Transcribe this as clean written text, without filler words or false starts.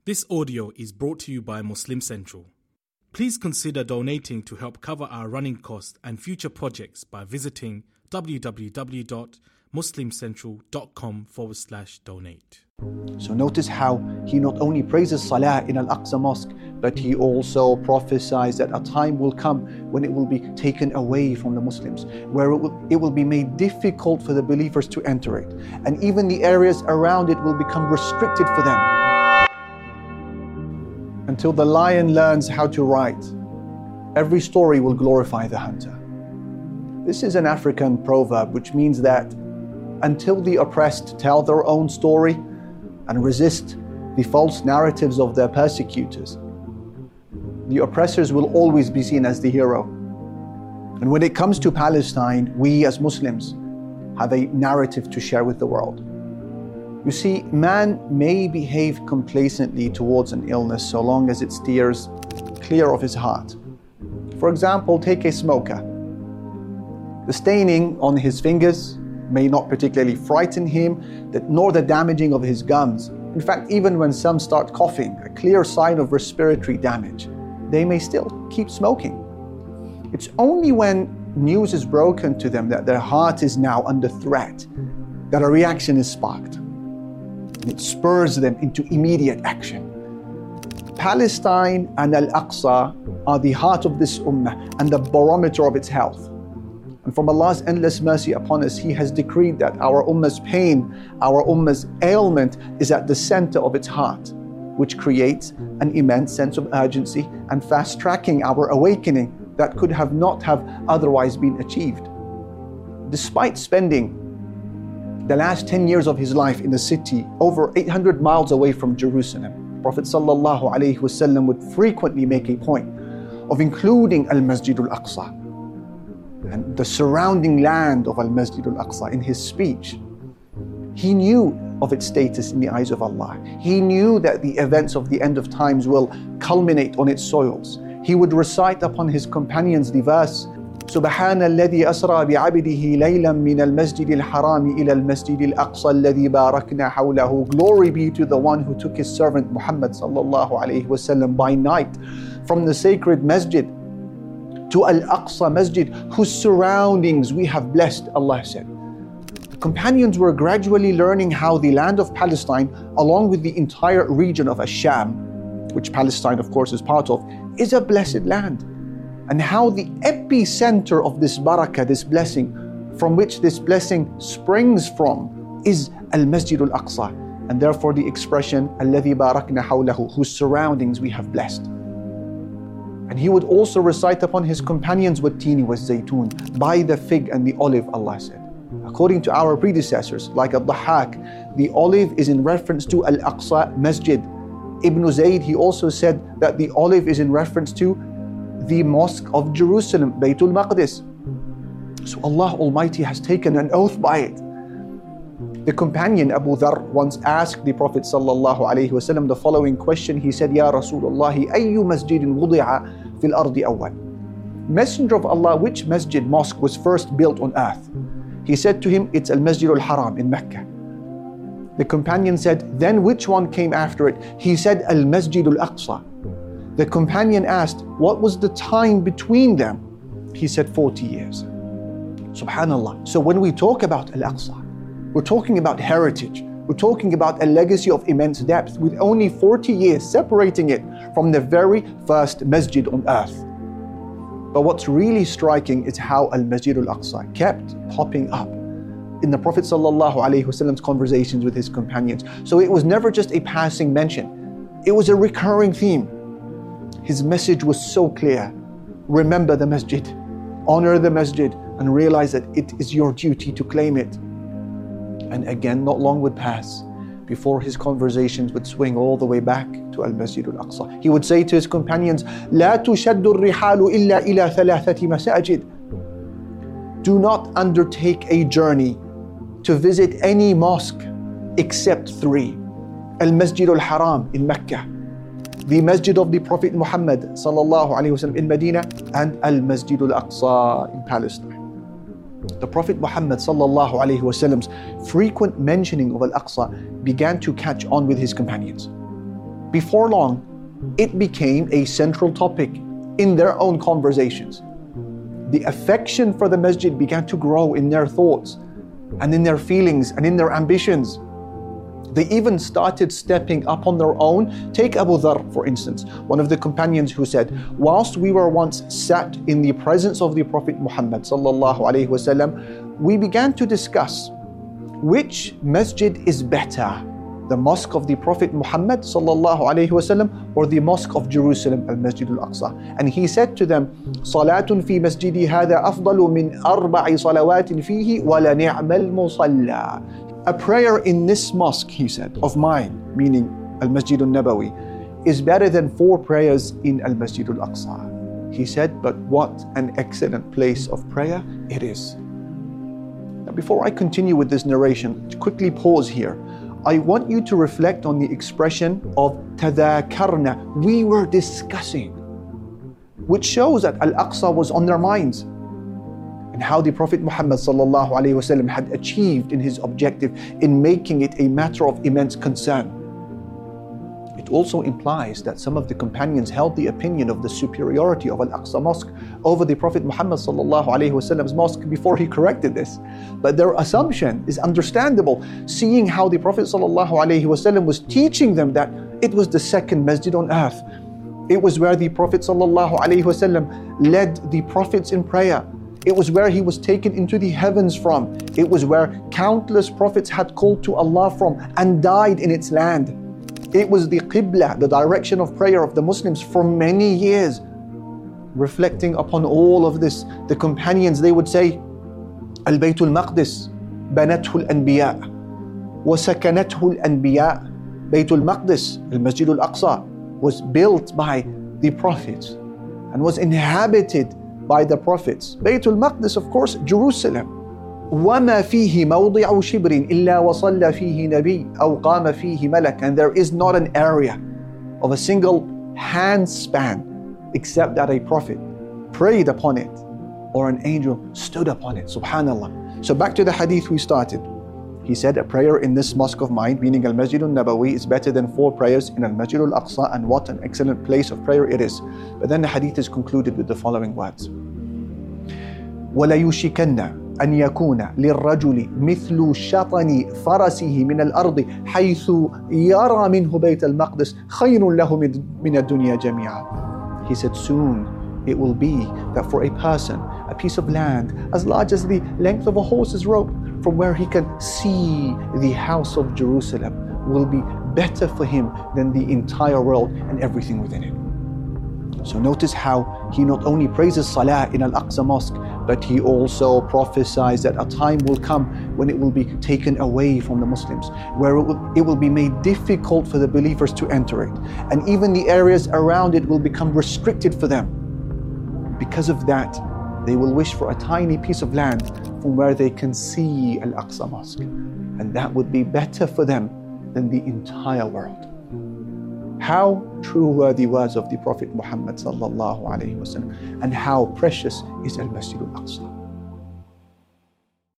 This audio is brought to you by Muslim Central. Please consider donating to help cover our running costs and future projects by visiting www.muslimcentral.com/donate. So notice how he not only praises Salah in Al-Aqsa Mosque, but he also prophesies that a time will come when it will be taken away from the Muslims, where it will be made difficult for the believers to enter it. And even the areas around it will become restricted for them. Until the lion learns how to write, every story will glorify the hunter. This is an African proverb which means that until the oppressed tell their own story and resist the false narratives of their persecutors, the oppressors will always be seen as the hero. And when it comes to Palestine, we as Muslims have a narrative to share with the world. You see, man may behave complacently towards an illness so long as it steers clear of his heart. For example, take a smoker. The staining on his fingers may not particularly frighten him, nor the damaging of his gums. In fact, even when some start coughing, a clear sign of respiratory damage, they may still keep smoking. It's only when news is broken to them that their heart is now under threat that a reaction is sparked. It spurs them into immediate action. Palestine and Al-Aqsa are the heart of this ummah and the barometer of its health. And from Allah's endless mercy upon us, He has decreed that our ummah's pain, our ummah's ailment is at the center of its heart, which creates an immense sense of urgency and fast-tracking our awakening that could not have otherwise been achieved. Despite spending the last 10 years of his life in the city, over 800 miles away from Jerusalem, Prophet ﷺ would frequently make a point of including Al-Masjid Al-Aqsa and the surrounding land of Al-Masjid Al-Aqsa in his speech. He knew of its status in the eyes of Allah. He knew that the events of the end of times will culminate on its soils. He would recite upon his companions the verse, سبحان الذي أسرى بعبده ليلا من المسجد الحرام إلى المسجد الأقصى الذي باركنا حوله. Glory be to the one who took his servant Muhammad sallallahu alayhi wasallam by night from the sacred masjid to Al-Aqsa Masjid, whose surroundings we have blessed, Allah said. The companions were gradually learning how the land of Palestine, along with the entire region of Ash-Sham, which Palestine of course is part of, is a blessed land. And how the epicenter of this barakah, this blessing, from which this blessing springs from, is Al-Masjid Al-Aqsa. And therefore the expression, الَّذِي بَارَكْنَا حَوْلَهُ, whose surroundings we have blessed. And he would also recite upon his companions وَالتِّينِ وَالزَّيْتُونِ, by the fig and the olive, Allah said. According to our predecessors, like Al-Dhahhak, the olive is in reference to Al-Aqsa Masjid. Ibn Zayd, he also said that the olive is in reference to the Mosque of Jerusalem, Baytul Maqdis. So Allah Almighty has taken an oath by it. The companion Abu Dharr once asked the Prophet ﷺ the following question. He said, Ya Rasulullah, ayyu masjidin wudi'a fil ardi awwal? Messenger of Allah, which masjid, mosque was first built on earth? He said to him, it's Al-Masjid Al-Haram in Mecca. The companion said, then which one came after it? He said, Al-Masjid Al-Aqsa. The companion asked, what was the time between them? He said, 40 years. Subhanallah. So when we talk about Al-Aqsa, we're talking about heritage. We're talking about a legacy of immense depth with only 40 years separating it from the very first masjid on earth. But what's really striking is how Al-Masjid Al-Aqsa kept popping up in the Prophet ﷺ's conversations with his companions. So it was never just a passing mention. It was a recurring theme. His message was so clear. Remember the masjid, honor the masjid, and realize that it is your duty to claim it. And again, not long would pass before his conversations would swing all the way back to Al-Masjid Al-Aqsa. He would say to his companions, لا تشد الرحال إلا إلى ثلاثة مساجد. Do not undertake a journey to visit any mosque except 3. Al-Masjid Al-Haram in Mecca, the Masjid of the Prophet Muhammad sallallahu alaihi wasallam in Medina, and Al-Masjid Al-Aqsa in Palestine. The Prophet Muhammad sallallahu alaihi wasallam's frequent mentioning of Al-Aqsa began to catch on with his companions. before long, it became a central topic in their own conversations. The affection for the masjid began to grow in their thoughts and in their feelings and in their ambitions. They even started stepping up on their own. Take Abu Dharr, for instance, one of the companions who said, whilst we were once sat in the presence of the Prophet Muhammad sallallahu alaihi wasallam, we began to discuss which masjid is better, the mosque of the Prophet Muhammad sallallahu alaihi wasallam or the mosque of Jerusalem, al-Masjid al-Aqsa. And he said to them, Salatun fi masjidi hada afdalu min arba'i salawatin fihi wa la ni'mal musalla. A prayer in this mosque, he said, of mine, meaning al-Masjid al-Nabawi, is better than 4 prayers in al-Masjid al-Aqsa. He said, but what an excellent place of prayer it is. Now, before I continue with this narration, quickly pause here. I want you to reflect on the expression of تذاكرنا, we were discussing, which shows that Al-Aqsa was on their minds, and how the Prophet Muhammad sallallahu alaihi wasallam had achieved in his objective in making it a matter of immense concern. It also implies that some of the companions held the opinion of the superiority of Al-Aqsa Mosque over the Prophet Muhammad sallallahu alaihi wasallam's mosque before he corrected this. But their assumption is understandable, seeing how the Prophet sallallahu alaihi wasallam was teaching them that it was the second masjid on earth. It was where the Prophet sallallahu alaihi wasallam led the prophets in prayer. It was where he was taken into the heavens from. It was where countless prophets had called to Allah from and died in its land. It was the Qibla, the direction of prayer of the Muslims for many years. Reflecting upon all of this, the companions, they would say, Al-Baytul Maqdis, Banathu al-Anbiya, wa Sakanathu al-Anbiya. Baytul Maqdis, Al-Masjid al-Aqsa, was built by the prophets and was inhabited by the prophets. Baytul Maqdis, of course, Jerusalem. وَمَا فِيهِ مَوْضِعُ شِبْرٍ إِلَّا وَصَلَّ فِيهِ نَبِيٌّ أَوْ قَامَ فِيهِ مَلَكٌ. And there is not an area of a single handspan except that a prophet prayed upon it or an angel stood upon it. Subhanallah. So back to the hadith we started. He said, a prayer in this mosque of mine, meaning Al-Masjid al-Nabawi, is better than 4 prayers in Al-Masjid al-Aqsa, and what an excellent place of prayer it is. But then the hadith is concluded with the following words. وَلَيُوشِكَنَّ أن يكون للرجل مثل شطن فرسه من الأرض حيث يرى منه بيت المقدس خير له من الدنيا جميعا. He said, soon it will be that for a person, a piece of land as large as the length of a horse's rope, from where he can see the house of Jerusalem, will be better for him than the entire world and everything within it. So notice how he not only praises Salah in Al-Aqsa Mosque, but he also prophesies that a time will come when it will be taken away from the Muslims, where it will be made difficult for the believers to enter it. And even the areas around it will become restricted for them. Because of that, they will wish for a tiny piece of land from where they can see Al-Aqsa Mosque. And that would be better for them than the entire world. How true were the words of the Prophet Muhammad sallallahu alaihi wasallam, and how precious is Al-Masjid al-Aqsa.